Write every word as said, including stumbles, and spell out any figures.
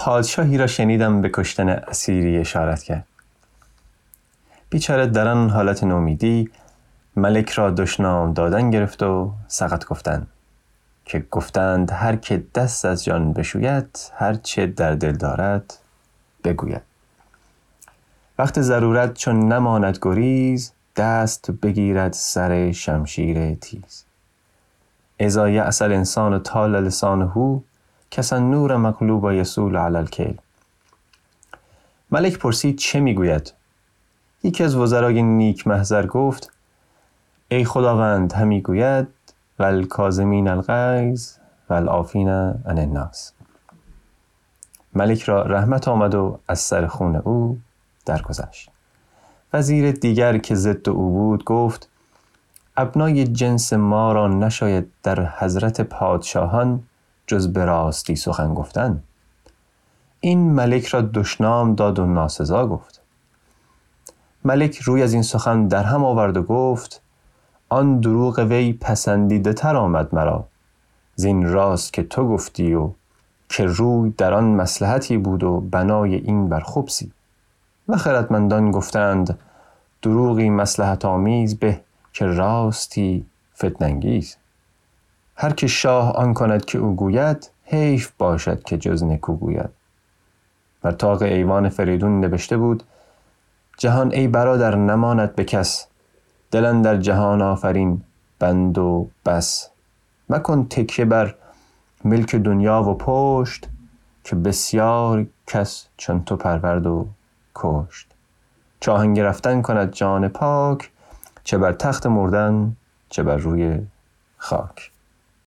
پادشاهی را شنیدم به کشتن اسیری اشارت کرد. بیچاره در آن حالت نومیدی ملک را دشنام دادن گرفت و سقط گفتند که گفتند هر که دست از جان بشوید هر چه در دل دارد بگوید. وقت ضرورت چون نماند گریز دست بگیرد سر شمشیر تیز. اذا یأس الانسان طال لسانه کس النور مغلوب یسول علی الکیل. ملک پرسید چه میگوید؟ یکی از وزرای نیک محضر گفت ای خداوند همی گوید والکاظمین الغیظ والعافین عن الناس. ملک را رحمت آمد و از سر خون او درگذشت. وزیر دیگر که ضد او بود گفت ابنای جنس ما را نشاید در حضرت پادشاهان جز به راستی سخن گفتن. این ملک را دشنام داد و ناسزا گفت. ملک روی از این سخن در هم آورد و گفت آن دروغ وی پسندیده تر آمد مرا زین راست که تو گفتی و که روی در آن مصلحتی بود و بنای این بر خبثی. و خردمندان گفتند دروغی مصلحت آمیز به که راستی فتنه انگیز. هر که شاه آن کند که او گوید حیف باشد که جز نکو گوید. بر طاق ایوان فریدون نوشته بود جهان ای برادر نماند به کس دل اندر جهان آفرین بند و بس. مکن تکیه بر ملک دنیا و پشت که بسیار کس چون تو پرورد و کشت. چاهنگ رفتن کند جان پاک چه بر تخت مردن چه بر روی خاک.